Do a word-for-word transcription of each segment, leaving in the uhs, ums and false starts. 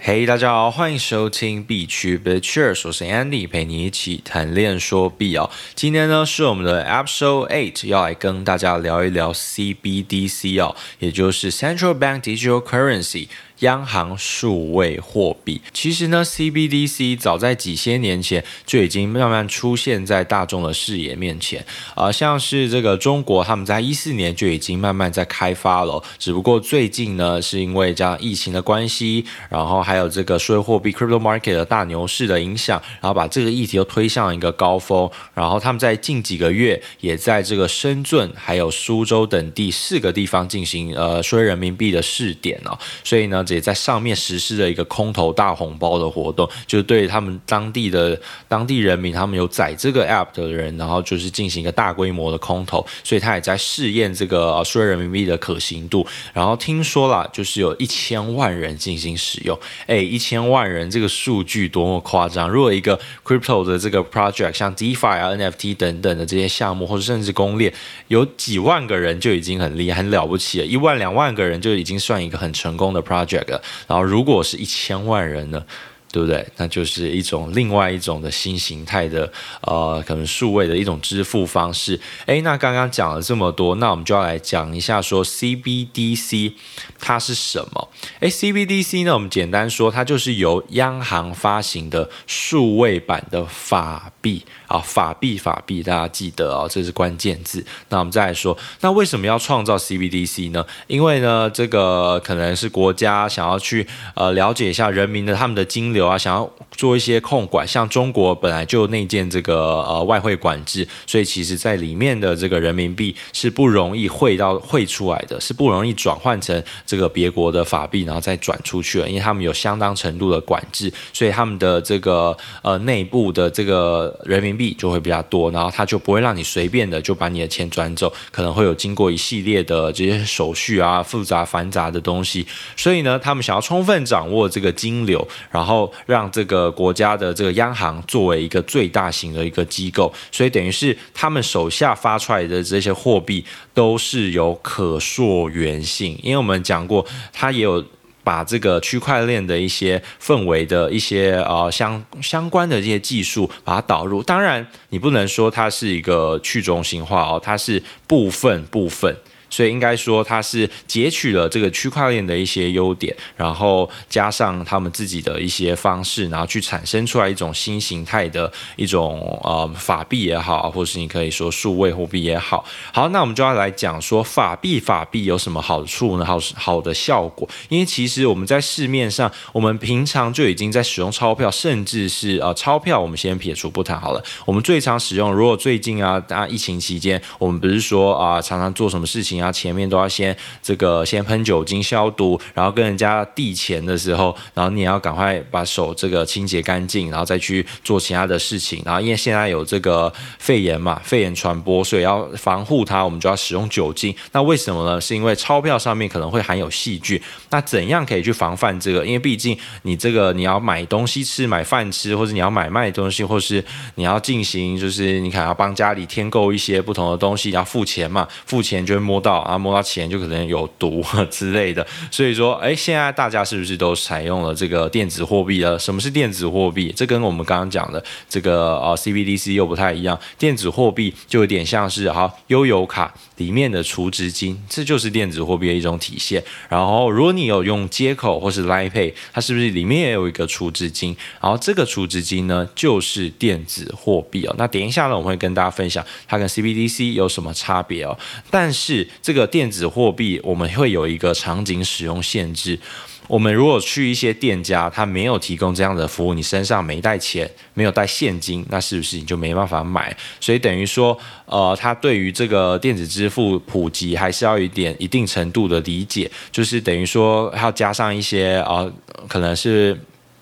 嘿、hey, 大家好，欢迎收听币圈 Bitcheers， 我是 Andy， 陪你一起谈链说币哦。今天呢是我们的 Episode 八，要来跟大家聊一聊 C B D C 哦，也就是 Central Bank Digital Currency。央行数位货币，其实呢 ，C B D C 早在几千年前就已经慢慢出现在大众的视野面前。啊、呃，像是这个中国，他们在一四年就已经慢慢在开发了，只不过最近呢，是因为这样疫情的关系，然后还有这个数位货币 crypto market 的大牛市的影响，然后把这个议题又推向一个高峰。然后他们在近几个月也在这个深圳还有苏州等地四个地方进行呃数位人民币的试点哦，所以呢。也在上面实施了一个空投大红包的活动，就是对他们当地的当地人民，他们有载这个 app 的人，然后就是进行一个大规模的空投，所以他也在试验这个呃数位人民币的可行度。然后听说啦，就是有一千万人进行使用，哎，一千万人这个数据多么夸张！如果一个 crypto 的这个 project， 像 DeFi 啊、N F T 等等的这些项目，或者甚至公链，有几万个人就已经很厉害、很了不起了，一万两万个人就已经算一个很成功的 project。然后，如果是一千万人呢，对不对？那就是一种另外一种的新形态的呃，可能数位的一种支付方式。哎，那刚刚讲了这么多，那我们就要来讲一下说 C B D C 它是什么？哎 ，C B D C 呢，我们简单说，它就是由央行发行的数位版的法币啊，法币法币，大家记得哦，这是关键字。那我们再来说，那为什么要创造 C B D C 呢？因为呢，这个可能是国家想要去呃了解一下人民的他们的金流啊，想要做一些控管。像中国本来就内建这个呃外汇管制，所以其实在里面的这个人民币是不容易汇到汇出来的，是不容易转换成这个别国的法币，然后再转出去了，因为他们有相当程度的管制，所以他们的这个呃内部的这个人民币就会比较多，然后他就不会让你随便的就把你的钱转走，可能会有经过一系列的这些手续啊，复杂繁杂的东西。所以呢，他们想要充分掌握这个金流，然后让这个国家的这个央行作为一个最大型的一个机构，所以等于是他们手下发出来的这些货币都是有可溯源性，因为我们讲过，它也有把这个区块链的一些氛围的一些呃相相关的这些技术把它导入。当然，你不能说它是一个去中心化哦，它是部分部分。所以应该说，它是截取了这个区块链的一些优点，然后加上他们自己的一些方式，然后去产生出来一种新形态的一种呃法币也好，或是你可以说数位货币也好。好，那我们就要来讲说法币法币有什么好处呢？好好的效果，因为其实我们在市面上，我们平常就已经在使用钞票，甚至是呃钞票，我们先撇除不谈好了。我们最常使用，如果最近啊，啊疫情期间，我们不是说啊、呃、常常做什么事情。然后前面都要先这个先喷酒精消毒，然后跟人家递钱的时候，然后你也要赶快把手这个清洁干净，然后再去做其他的事情。然后因为现在有这个肺炎嘛，肺炎传播，所以要防护它，我们就要使用酒精。那为什么呢？是因为钞票上面可能会含有细菌。那怎样可以去防范这个？因为毕竟你这个你要买东西吃、买饭吃，或者你要买卖东西，或是你要进行就是你可能要帮家里添购一些不同的东西，要付钱嘛，付钱就会摸到。啊，摸到钱就可能有毒之类的，所以说，哎，现在大家是不是都采用了这个电子货币了？什么是电子货币？这跟我们刚刚讲的这个呃 C B D C 又不太一样。电子货币就有点像是好悠游卡里面的储值金，这就是电子货币的一种体现。然后，如果你有用接口或是 Line Pay， 它是不是里面也有一个储值金？然后这个储值金呢，就是电子货币哦。那等一下呢，我们会跟大家分享它跟 C B D C 有什么差别哦。但是这个电子货币我们会有一个场景使用限制。我们如果去一些店家，他没有提供这样的服务，你身上没带钱，没有带现金，那是不是你就没办法买？所以等于说，呃，他对于这个电子支付普及还是要有一点一定程度的理解，就是等于说要加上一些呃，可能是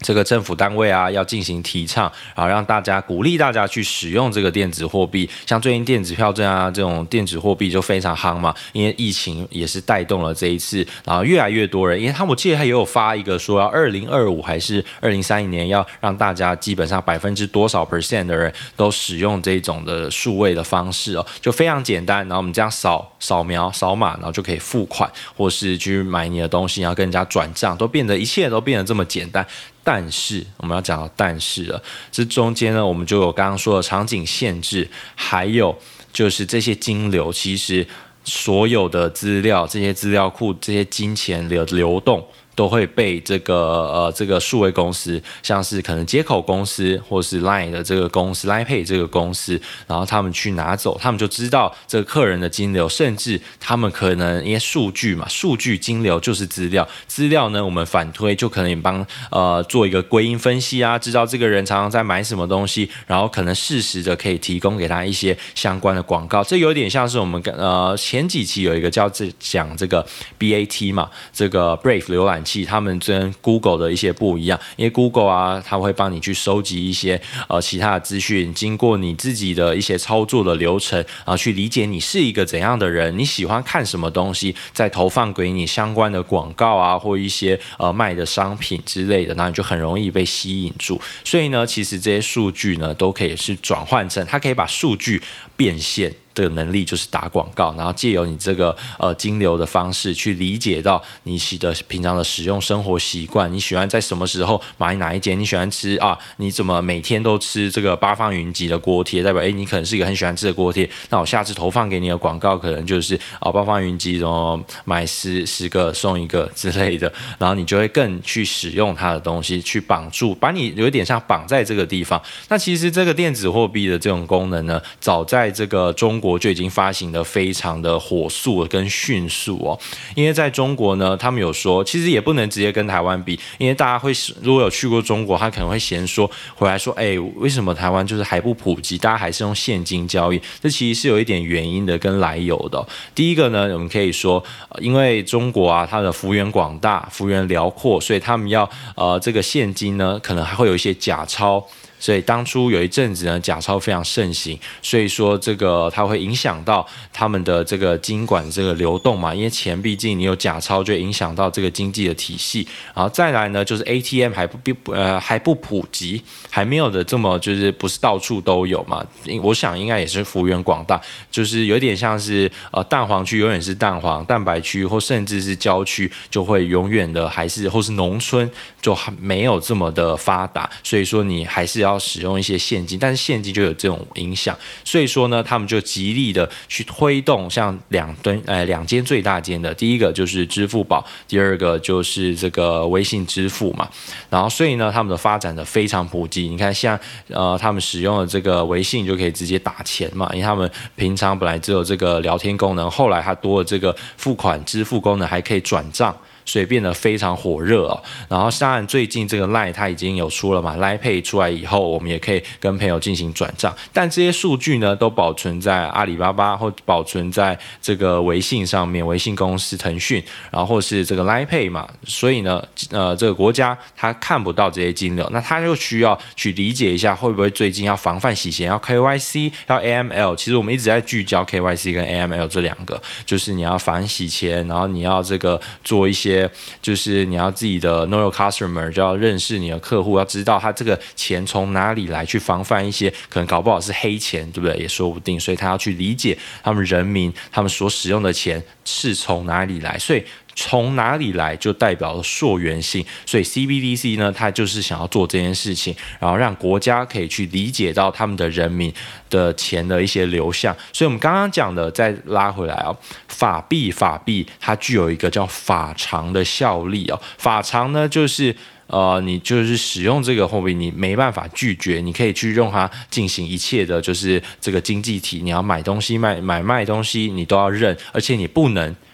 这个政府单位啊，要进行提倡，然后让大家鼓励大家去使用这个电子货币。像最近电子票证啊，这种电子货币就非常夯嘛，因为疫情也是带动了这一次，然后越来越多人，因为他们我记得他也有发一个说要二零二五还是二零三零年要让大家基本上百分之多少 percent 的人都使用这种的数位的方式哦，就非常简单，然后我们这样扫扫描扫码，然后就可以付款，或是去买你的东西，然后跟人家转账，都变得一切都变得这么简单。但是我们要讲到但是了，这中间呢，我们就有刚刚说的场景限制，还有就是这些金流，其实所有的资料、这些资料库、这些金钱的流动，都会被这个呃这个数位公司，像是可能接口公司或是 Line 的这个公司 Line Pay 这个公司，然后他们去拿走，他们就知道这个客人的金流，甚至他们可能因为数据嘛，数据金流就是资料，资料呢我们反推就可能也帮呃做一个归因分析啊，知道这个人常常在买什么东西，然后可能适时的可以提供给他一些相关的广告，这有点像是我们呃前几期有一个叫这讲这个 B A T 嘛，这个 Brave 浏览器。他们跟 Google 的一些不一样，因为 Google 啊，它会帮你去收集一些呃其他的资讯，经过你自己的一些操作的流程，然后去理解你是一个怎样的人，你喜欢看什么东西，再投放给你相关的广告啊，或一些呃卖的商品之类的，那你就很容易被吸引住。所以呢，其实这些数据呢，都可以是转换成，它可以把数据变现。的能力就是打广告，然后借由你这个呃金流的方式去理解到你的平常的使用生活习惯，你喜欢在什么时候买哪一间，你喜欢吃啊，你怎么每天都吃这个八方云集的锅贴，代表哎你可能是一个很喜欢吃的锅贴，那我下次投放给你的广告可能就是啊八方云集什么买十十个送一个之类的，然后你就会更去使用它的东西，去绑住，把你有点像绑在这个地方。那其实这个电子货币的这种功能呢，早在这个中国就已经发行的非常的火速跟迅速哦，因为在中国呢，他们有说，其实也不能直接跟台湾比，因为大家会如果有去过中国，他可能会嫌说回来说，哎，为什么台湾就是还不普及，大家还是用现金交易？这其实是有一点原因的跟来由的哦。第一个呢，我们可以说，因为中国啊，它的幅员广大，幅员辽阔，所以他们要呃这个现金呢，可能还会有一些假钞。所以当初有一阵子呢，假钞非常盛行，所以说这个它会影响到他们的这个金管这个流动嘛，因为钱毕竟你有假钞，就影响到这个经济的体系。然后再来呢，就是 A T M 还不呃还不普及，还没有的这么就是不是到处都有嘛。我想应该也是幅员广大，就是有点像是呃蛋黄区永远是蛋黄，蛋白区或甚至是郊区就会永远的还是或是农村就没有这么的发达，所以说你还是要。要使用一些现金，但是现金就有这种影响，所以说呢，他们就极力的去推动像两吨呃两间最大间的，第一个就是支付宝，第二个就是这个微信支付嘛，然后所以呢，他们的发展的非常普及。你看像呃他们使用的这个微信就可以直接打钱嘛，因为他们平常本来只有这个聊天功能，后来它多了这个付款支付功能，还可以转账。所以变得非常火热哦。然后当然最近这个 Line 它已经有出了嘛 ，Line Pay 出来以后，我们也可以跟朋友进行转账。但这些数据呢，都保存在阿里巴巴或保存在这个微信上面，微信公司腾讯，然后或是这个 Line Pay 嘛。所以呢，呃，这个国家它看不到这些金流，那它就需要去理解一下，会不会最近要防范洗钱，要 K Y C， 要 A M L。其实我们一直在聚焦 K Y C 跟 A M L 这两个，就是你要反洗钱，然后你要这个做一些。就是你要自己的 know your customer， 就要认识你的客户，要知道他这个钱从哪里来，去防范一些可能搞不好是黑钱，对不对？也说不定，所以他要去理解他们人民他们所使用的钱是从哪里来，所以从哪里来就代表了溯源性，所以 C B D C 呢，它就是想要做这件事情，然后让国家可以去理解到他们的人民的钱的一些流向。所以我们刚刚讲的，再拉回来哦，法币法币它具有一个叫法偿的效力哦，法偿呢就是。呃，你就是使用这个货币，你没办法拒绝，你可以去用它进行一切的，就是这个经济体，你要买东西、卖买卖东西，你都要认，而且你不能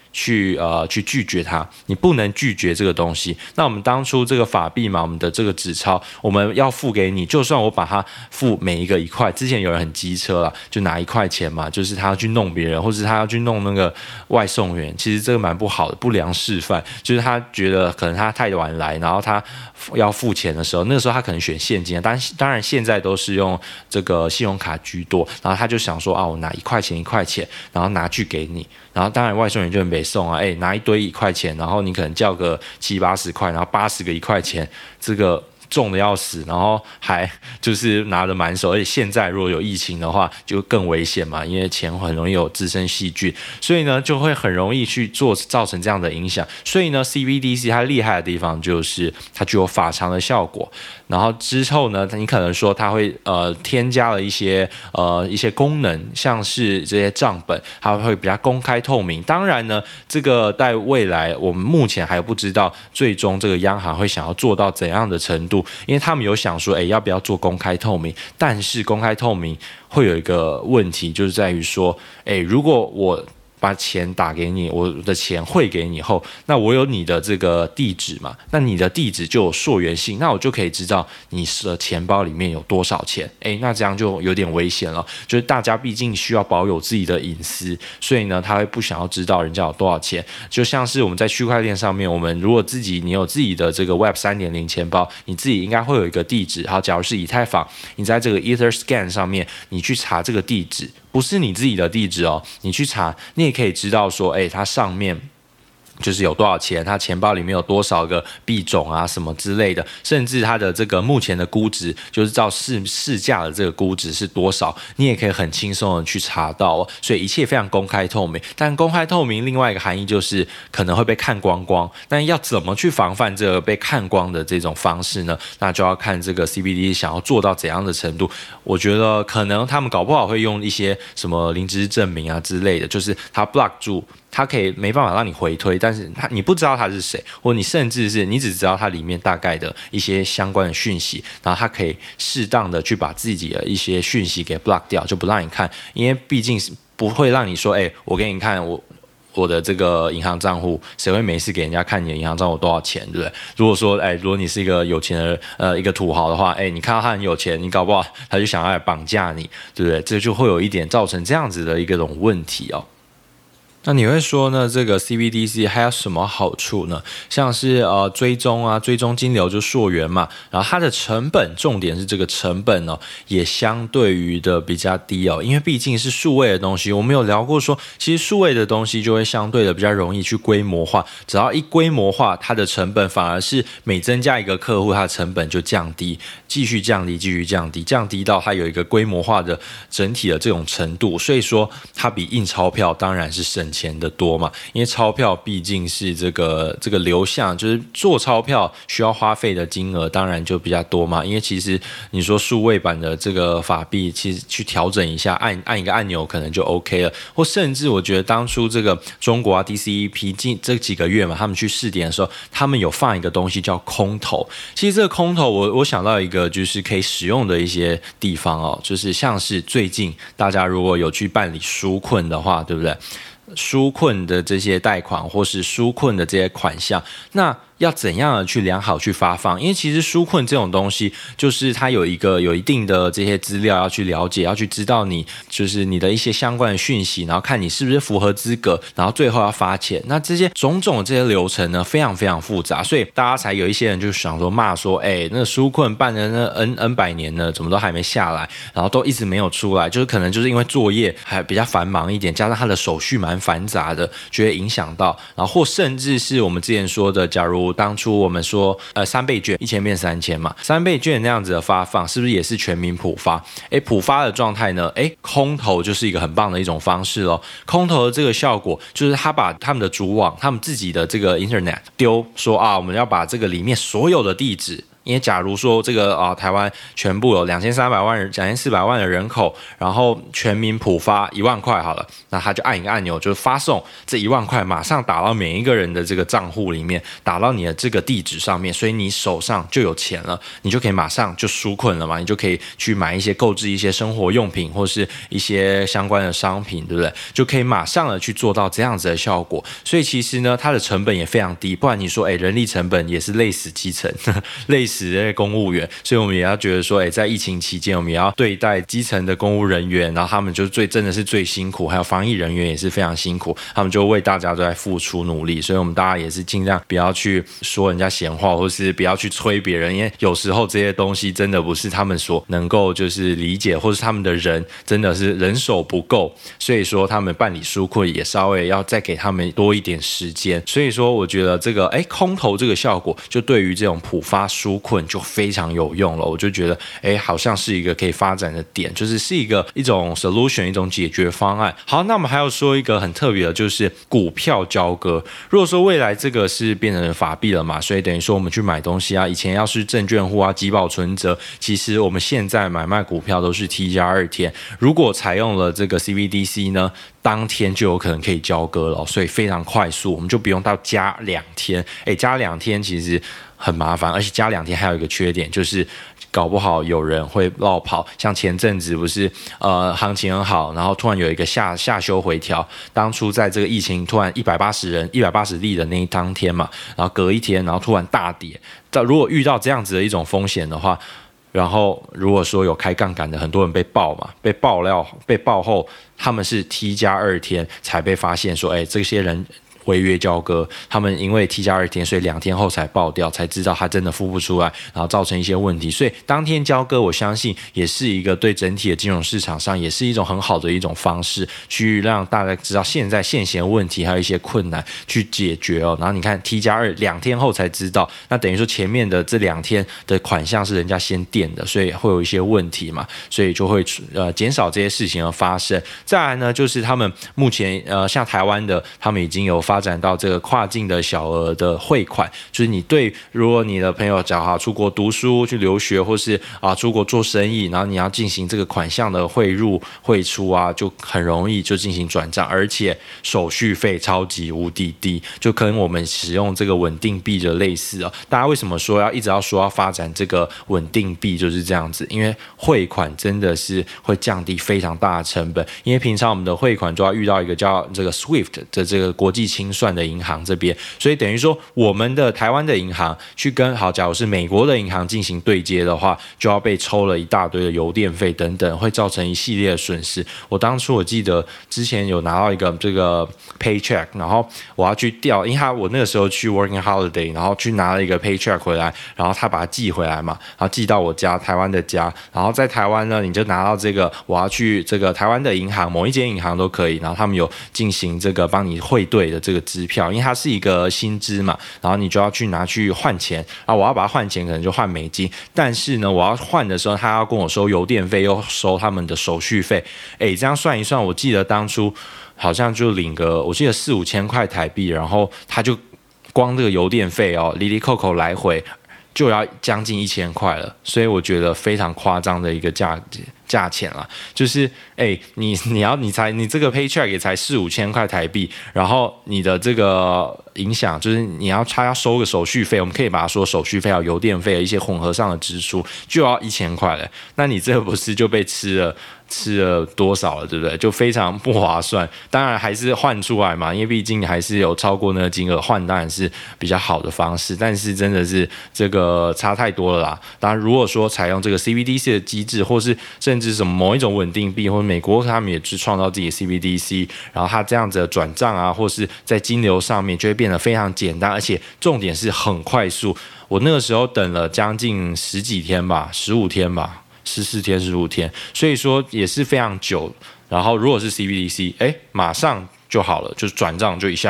去呃去拒绝它，你不能拒绝这个东西。那我们当初这个法币嘛，我们的这个纸钞，我们要付给你，就算我把它付每一个一块，之前有人很机车啦，就拿一块钱嘛，就是他要去弄别人，或者他要去弄那个外送员，其实这个蛮不好的，不良示范。就是他觉得可能他太晚来，然后他要付钱的时候，那个时候他可能选现金，当当然现在都是用这个信用卡居多，然后他就想说啊，我拿一块钱一块钱，然后拿去给你。然后当然外送员就很北送啊，哎，拿一堆一块钱，然后你可能叫个七八十块，然后八十个一块钱，这个重的要死，然后还就是拿得满手，而且现在如果有疫情的话，就更危险嘛，因为钱很容易有滋生细菌，所以呢就会很容易去做造成这样的影响。所以呢 ，C B D C 它厉害的地方就是它具有法偿的效果。然后之后呢，你可能说它会呃添加了一些呃一些功能，像是这些账本，它会比较公开透明。当然呢，这个在未来我们目前还不知道最终这个央行会想要做到怎样的程度，因为他们有想说，哎，要不要做公开透明？但是公开透明会有一个问题，就是在于说，哎，如果我把钱打给你，我的钱汇给你后，那我有你的这个地址嘛？那你的地址就有溯源性，那我就可以知道你的钱包里面有多少钱。哎，那这样就有点危险了。就是大家毕竟需要保有自己的隐私，所以呢，他会不想要知道人家有多少钱。就像是我们在区块链上面，我们如果自己你有自己的这个 Web 三点零 钱包，你自己应该会有一个地址。好，假如是以太坊，你在这个 EtherScan 上面，你去查这个地址。不是你自己的地址哦，你去查，你也可以知道说，哎，它上面就是有多少钱，它钱包里面有多少个币种啊，什么之类的，甚至它的这个目前的估值，就是照市市价的这个估值是多少，你也可以很轻松的去查到哦。所以一切非常公开透明。但公开透明另外一个含义就是可能会被看光光，但要怎么去防范这个被看光的这种方式呢？那就要看这个 C B D C 想要做到怎样的程度。我觉得可能他们搞不好会用一些什么零知识证明啊之类的，就是他 block 住。它可以没办法让你回推，但是它你不知道它是谁，或你甚至是你只知道它里面大概的一些相关的讯息，然后它可以适当的去把自己的一些讯息给 block 掉，就不让你看，因为毕竟是不会让你说，哎、欸，我给你看我。我的这个银行账户，谁会没事给人家看你的银行账户多少钱，对不对？如果说，哎，如果你是一个有钱的呃一个土豪的话，哎，你看到他很有钱，你搞不好他就想要来绑架你，对不对？这就会有一点造成这样子的一个种问题哦。那你会说呢？这个 C B D C 还有什么好处呢？像是呃追踪啊，追踪金流就溯源嘛，然后它的成本，重点是这个成本哦，也相对于的比较低哦，因为毕竟是数位的东西，我们有聊过说，其实数位的东西就会相对的比较容易去规模化，只要一规模化，它的成本反而是每增加一个客户，它的成本就降低，继续降低，继续降低，降低到它有一个规模化的整体的这种程度，所以说它比印钞票当然是省钱的多嘛，因为钞票毕竟是这个这个流向，就是做钞票需要花费的金额当然就比较多嘛。因为其实你说数位版的这个法币，其实去调整一下，按按一个按钮可能就 OK 了，或甚至我觉得当初这个中国啊 D C E P 近这几个月嘛，他们去试点的时候，他们有放一个东西叫空投。其实这个空投我我想到一个就是可以使用的一些地方哦，就是像是最近大家如果有去办理纾困的话，对不对？纾困的这些贷款或是纾困的这些款项，那要怎样的去良好去发放？因为其实纾困这种东西，就是它有一个有一定的这些资料要去了解，要去知道你就是你的一些相关的讯息，然后看你是不是符合资格，然后最后要发钱。那这些种种的这些流程呢，非常非常复杂，所以大家才有一些人就想说骂说，哎，那纾困办了那 N N 百年呢，怎么都还没下来，然后都一直没有出来，就是可能就是因为作业还比较繁忙一点，加上它的手续蛮繁杂的，就会影响到，然后或甚至是我们之前说的，假如当初我们说，呃，三倍券一千变三千嘛，三倍券那样子的发放，是不是也是全民普发？哎，普发的状态呢？哎，空投就是一个很棒的一种方式咯。空投的这个效果，就是他把他们的主网，他们自己的这个 Internet 丢说啊，我们要把这个里面所有的地址。 因为假如说这个啊、呃、台湾全部有两千三百万人、两千四百万的人口，然后全民普发一万块好了，那他就按一个按钮，就发送这一万块，马上打到每一个人的这个账户里面，打到你的这个地址上面，所以你手上就有钱了，你就可以马上就纾困了嘛，你就可以去买一些购置一些生活用品或是一些相关的商品，对不对？就可以马上的去做到这样子的效果。所以其实呢，它的成本也非常低，不然你说，哎，人力成本也是累死基层，累死这些公务员。所以我们也要觉得说，哎，在疫情期间，我们也要对待基层的公务人员，然后他们就最真的是最辛苦，还有防疫人员也是非常辛苦，他们就为大家都在付出努力。所以我们大家也是尽量不要去说人家闲话，或是不要去催别人，因为有时候这些东西真的不是他们所能够就是理解，或是他们的人真的是人手不够，所以说他们办理纾困也稍微要再给他们多一点时间。所以说我觉得这个哎空投这个效果，就对于这种普发纾困就非常有用了。我就觉得哎好像是一个可以发展的点，就是是一个一种 solution 一种解决方案。好，那我们还要说一个很特别的，就是股票交割。如果说未来这个是变成法币了嘛，所以等于说我们去买东西啊，以前要是证券户啊集保存折，其实我们现在买卖股票都是 T 加二天。如果采用了这个 C B D C 呢，当天就有可能可以交割了，所以非常快速，我们就不用到加两天。哎，加两天其实很麻烦，而且加两天还有一个缺点，就是搞不好有人会落跑。像前阵子不是呃行情很好，然后突然有一个下下修回调，当初在这个疫情突然一百八十人一百八十例的那一当天嘛，然后隔一天，然后突然大跌。如果遇到这样子的一种风险的话，然后如果说有开杠杆的，很多人被爆嘛，被爆料被爆后，他们是 T 加二天才被发现说，哎，这些人违约交割，他们因为 T 加二天，所以两天后才爆掉，才知道他真的付不出来，然后造成一些问题。所以当天交割，我相信也是一个对整体的金融市场上也是一种很好的一种方式，去让大家知道现在现行的问题还有一些困难去解决哦。然后你看 T 加二两天后才知道，那等于说前面的这两天的款项是人家先垫的，所以会有一些问题嘛，所以就会呃减少这些事情的发生。再来呢，就是他们目前呃像台湾的，他们已经有发发展到这个跨境的小额的汇款，就是你对，如果你的朋友假好出国读书、去留学，或是啊出国做生意，然后你要进行这个款项的汇入、汇出啊，就很容易就进行转账，而且手续费超级无敌低，就跟我们使用这个稳定币的类似啊。大家为什么说要一直要说要发展这个稳定币，就是这样子，因为汇款真的是会降低非常大的成本，因为平常我们的汇款都要遇到一个叫这个 Swift 的这个国际清算的银行这边，所以等于说我们的台湾的银行去跟好，假如是美国的银行进行对接的话，就要被抽了一大堆的邮电费等等，会造成一系列的损失。我当初我记得之前有拿到一个这个 paycheck， 然后我要去调，因为他我那个时候去 working holiday， 然后去拿了一个 paycheck 回来，然后他把它寄回来嘛，然后寄到我家台湾的家，然后在台湾呢，你就拿到这个我要去这个台湾的银行某一间银行都可以，然后他们有进行这个帮你汇兑的这个支票，因为它是一个薪资嘛，然后你就要去拿去换钱啊，我要把它换钱可能就换美金，但是呢，我要换的时候，他要跟我收邮电费，又收他们的手续费，哎，这样算一算，我记得当初好像就领个，我记得四五千块台币，然后他就光这个邮电费哦，里里扣扣来回就要将近一千块了，所以我觉得非常夸张的一个价价钱啦，就是哎、欸，你你要你才你这个 paycheck 也才四五千块台币，然后你的这个影响就是你要他要收个手续费，我们可以把它说手续费、还有邮电费、一些混合上的支出就要一千块了，那你这不是就被吃了？吃了多少了，对不对？就非常不划算。当然还是换出来嘛，因为毕竟还是有超过那个金额，换当然是比较好的方式。但是真的是这个差太多了啦。当然，如果说采用这个 C B D C 的机制，或是甚至什么某一种稳定币，或者美国他们也去创造自己的 C B D C， 然后它这样子的转账啊，或是在金流上面就会变得非常简单，而且重点是很快速。我那个时候等了将近十几天吧，十五天吧。十四天、十五天，所以说也是非常久。然后如果是 C B D C， 哎，马上就好了，就是转账就一下就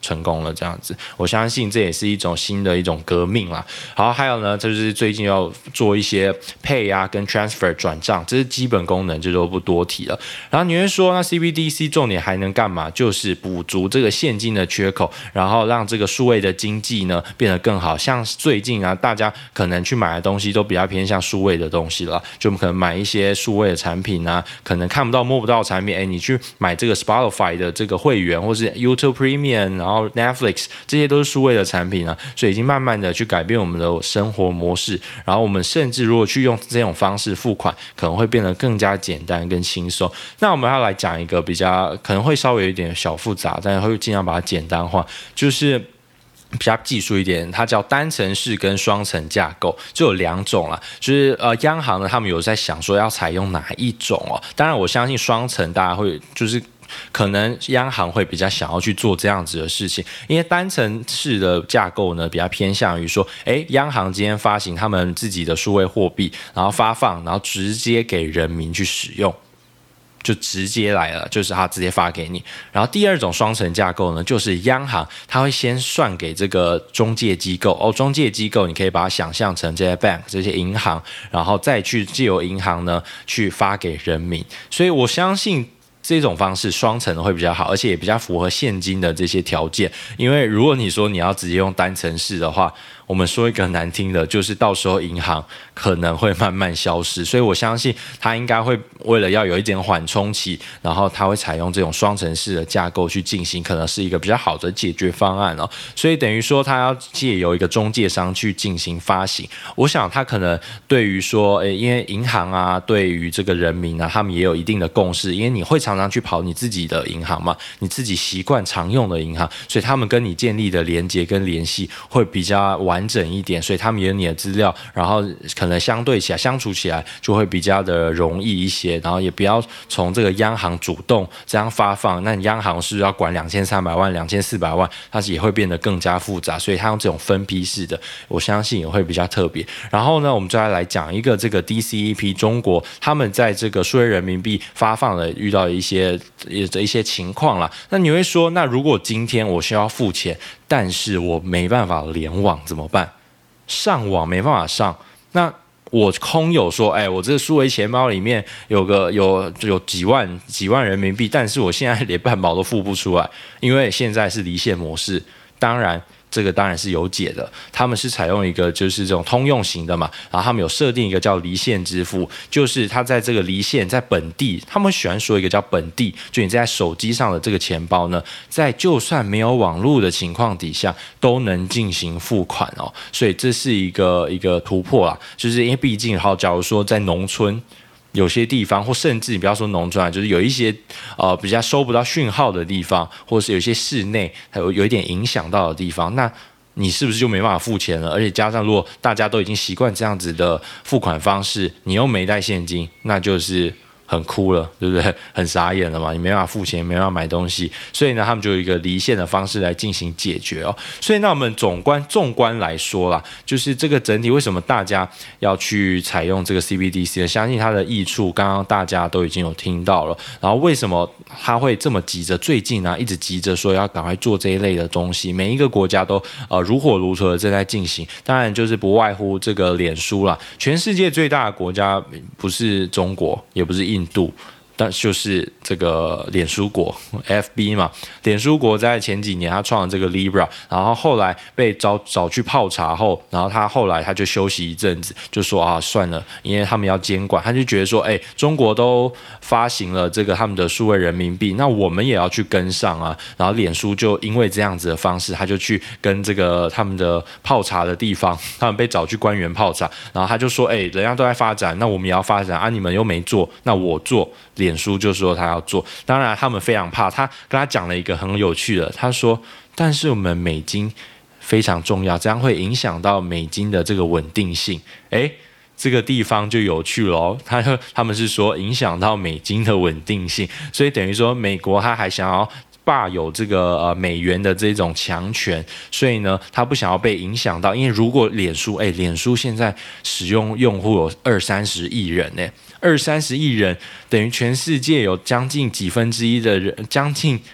成功了这样子。我相信这也是一种新的一种革命啦。好，还有呢，就是最近要做一些 pay 啊跟 transfer 转账，这是基本功能，这就不多提了。然后你会说，那 C B D C 重点还能干嘛？就是补足这个现金的缺口，然后让这个数位的经济呢变得更好。像最近啊，大家可能去买的东西都比较偏向数位的东西了，就我们可能买一些数位的产品啊，可能看不到摸不到的产品，哎，你去买这个 Spotify 的这个会员，或是 YouTube Premium， 然后 Netflix， 这些都是数位的产品啊，所以已经慢慢的去改变我们的生活模式。然后我们甚至如果去用这种方式付款，可能会变得更加简单跟轻松。那我们要来讲一个比较可能会稍微有一点小复杂，但是会尽量把它简单化，就是比较技术一点，它叫单层式跟双层架构，就有两种啦。就是呃，央行呢，他们有在想说要采用哪一种哦。当然，我相信双层大家会就是可能央行会比较想要去做这样子的事情，因为单层式的架构呢，比较偏向于说，哎，央行今天发行他们自己的数位货币，然后发放，然后直接给人民去使用。就直接来了，就是他直接发给你。然后第二种双层架构呢，就是央行他会先算给这个中介机构哦，中介机构你可以把它想象成这些 bank 这些银行，然后再去借由银行呢去发给人民。所以我相信这种方式双层会比较好，而且也比较符合现今的这些条件。因为如果你说你要直接用单层式的话，我们说一个难听的，就是到时候银行可能会慢慢消失，所以我相信它应该会为了要有一点缓冲期，然后它会采用这种双层式的架构去进行，可能是一个比较好的解决方案哦。所以等于说，它要借由一个中介商去进行发行，我想它可能对于说，诶，因为银行啊，对于这个人民啊，他们也有一定的共识，因为你会常常去跑你自己的银行嘛，你自己习惯常用的银行，所以他们跟你建立的连接跟联系会比较完。完整一点，所以他们有你的资料，然后可能相对起来相处起来就会比较的容易一些，然后也不要从这个央行主动这样发放，那你央行是要管两千三百万、两千四百万，它也会变得更加复杂，所以它用这种分批式的，我相信也会比较特别。然后呢，我们再来讲一个这个 D C E P 中国他们在这个数位人民币发放的遇到一些一些情况啦。那你会说，那如果今天我需要付钱，但是我没办法联网怎么办？上网没办法上，那我空有说，哎，我这个数位钱包里面有个有有几万几万人民币，但是我现在连半毛都付不出来，因为现在是离线模式。当然这个当然是有解的，他们是采用一个就是这种通用型的嘛，然后他们有设定一个叫离线支付，就是他在这个离线在本地，他们喜欢说一个叫本地，就你在手机上的这个钱包呢，在就算没有网络的情况底下都能进行付款哦，所以这是一个一个突破啦，就是因为毕竟好，假如说在农村。有些地方，或甚至你不要说农村啊，就是有一些呃比较收不到讯号的地方，或是有些室内还有有一点影响到的地方，那你是不是就没办法付钱了？而且加上如果大家都已经习惯这样子的付款方式，你又没带现金，那就是很哭了，对不对？很傻眼了嘛，你没办法付钱，没办法买东西，所以呢，他们就有一个离线的方式来进行解决哦。所以那我们总观纵观来说啦，就是这个整体为什么大家要去采用这个 C B D C 呢？相信它的益处，刚刚大家都已经有听到了。然后为什么他会这么急着？最近啊，一直急着说要赶快做这一类的东西，每一个国家都呃如火如荼的正在进行。当然就是不外乎这个脸书啦，全世界最大的国家不是中国，也不是印度。印度，但就是这个脸书国 F B 嘛，脸书国在前几年他创了这个 Libra， 然后后来被找找去泡茶后，然后他后来他就休息一阵子，就说啊算了，因为他们要监管，他就觉得说，哎，中国都发行了这个他们的数位人民币，那我们也要去跟上啊。然后脸书就因为这样子的方式，他就去跟这个他们的泡茶的地方，他们被找去官员泡茶，然后他就说，哎，人家都在发展，那我们也要发展啊，你们又没做，那我做。脸书就说他要做，当然他们非常怕，他跟他讲了一个很有趣的，他说，但是我们美金非常重要，这样会影响到美金的这个稳定性。诶，这个地方就有趣了哦，他他们是说影响到美金的稳定性，所以等于说美国他还想要霸有这个呃美元的这种强权，所以呢，他不想要被影响到，因为如果脸书，哎，脸书现在使用用户有二三十亿人呢，二三十亿人等于全世界有将近几分之一的人，将近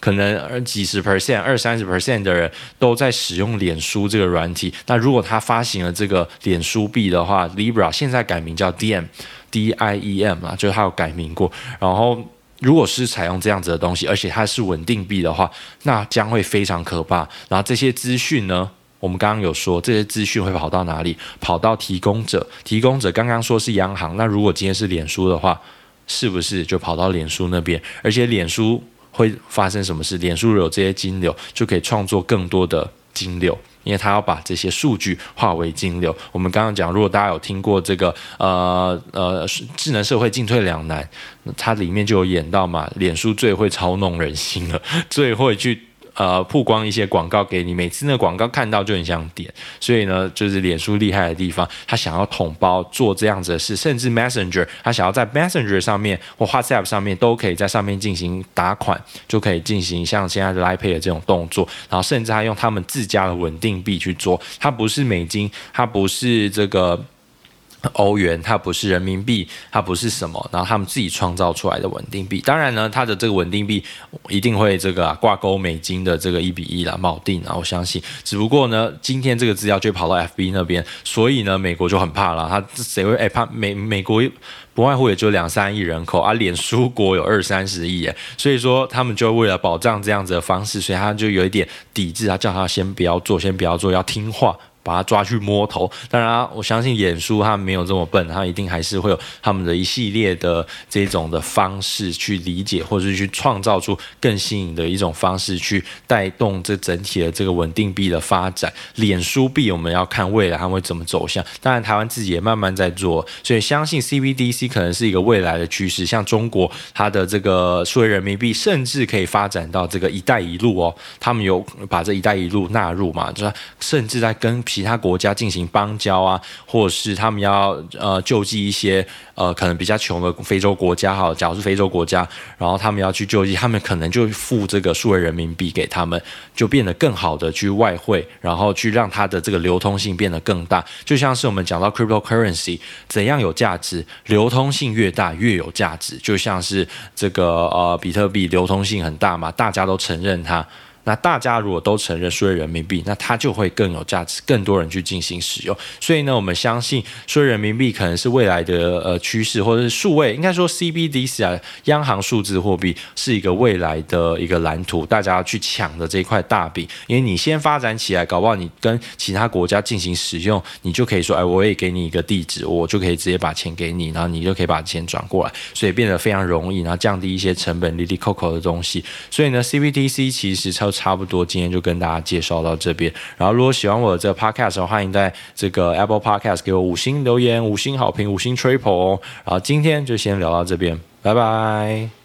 可能几十 percent、二三十 percent 的人都在使用脸书这个软体。那如果他发行了这个脸书币的话 ，Libra 现在改名叫 D M。D I E M 啊，就是它有改名过。然后，如果是采用这样子的东西，而且它是稳定币的话，那将会非常可怕。然后这些资讯呢，我们刚刚有说，这些资讯会跑到哪里？跑到提供者，提供者刚刚说是央行，那如果今天是脸书的话，是不是就跑到脸书那边？而且脸书会发生什么事？脸书有这些金流，就可以创作更多的金流。因为他要把这些数据化为金流。我们刚刚讲，如果大家有听过这个呃呃智能社会进退两难，它里面就有演到嘛，脸书最会操弄人心了，最会去呃曝光一些广告给你，每次那广告看到就很想点，所以呢，就是脸书厉害的地方，他想要统包做这样子的事，甚至 Messenger， 他想要在 Messenger 上面或 WhatsApp 上面都可以在上面进行打款，就可以进行像现在的 Line Pay 的这种动作，然后甚至他用他们自家的稳定币去做，它不是美金，它不是这个欧元，它不是人民币，它不是什么，然后他们自己创造出来的稳定币。当然呢，它的这个稳定币一定会这个、啊、挂钩美金的这个一比一啦，锚定啊，我相信。只不过呢，今天这个资料就跑到 F B 那边，所以呢，美国就很怕了。他谁会哎怕美美国？不外乎也就两三亿人口啊，脸书国有二三十亿耶，所以说他们就为了保障这样子的方式，所以他就有一点抵制，他叫他先不要做，先不要做，要听话。把他抓去摸头，当然、啊、我相信脸书他没有这么笨，他一定还是会有他们的一系列的这种的方式去理解，或者是去创造出更新颖的一种方式去带动这整体的这个稳定币的发展。脸书币我们要看未来它会怎么走向，当然台湾自己也慢慢在做，所以相信 C B D C 可能是一个未来的趋势。像中国它的这个数位人民币，甚至可以发展到这个一带一路哦，他们有把这一带一路纳入嘛，就是甚至在跟其他国家进行邦交啊，或者是他们要呃救济一些呃可能比较穷的非洲国家哈，假如是非洲国家，然后他们要去救济，他们可能就付这个数位人民币给他们，就变得更好的去外汇，然后去让它的这个流通性变得更大。就像是我们讲到 cryptocurrency 怎样有价值，流通性越大越有价值，就像是这个呃比特币流通性很大嘛，大家都承认它。那大家如果都承认数位人民币，那它就会更有价值，更多人去进行使用。所以呢，我们相信数位人民币可能是未来的呃趋势，或者是数位，应该说 C B D C 啊，央行数字货币是一个未来的一个蓝图，大家要去抢的这一块大饼。因为你先发展起来，搞不好你跟其他国家进行使用，你就可以说，哎，我也给你一个地址，我就可以直接把钱给你，然后你就可以把钱转过来，所以变得非常容易，然后降低一些成本，哩哩扣扣的东西。所以呢 ，C B D C 其实超差不多，今天就跟大家介绍到这边。然后，如果喜欢我的这个 podcast 的话，欢迎在这个 Apple Podcast 给我五星留言、五星好评、五星 triple 哦。然后今天就先聊到这边，拜拜。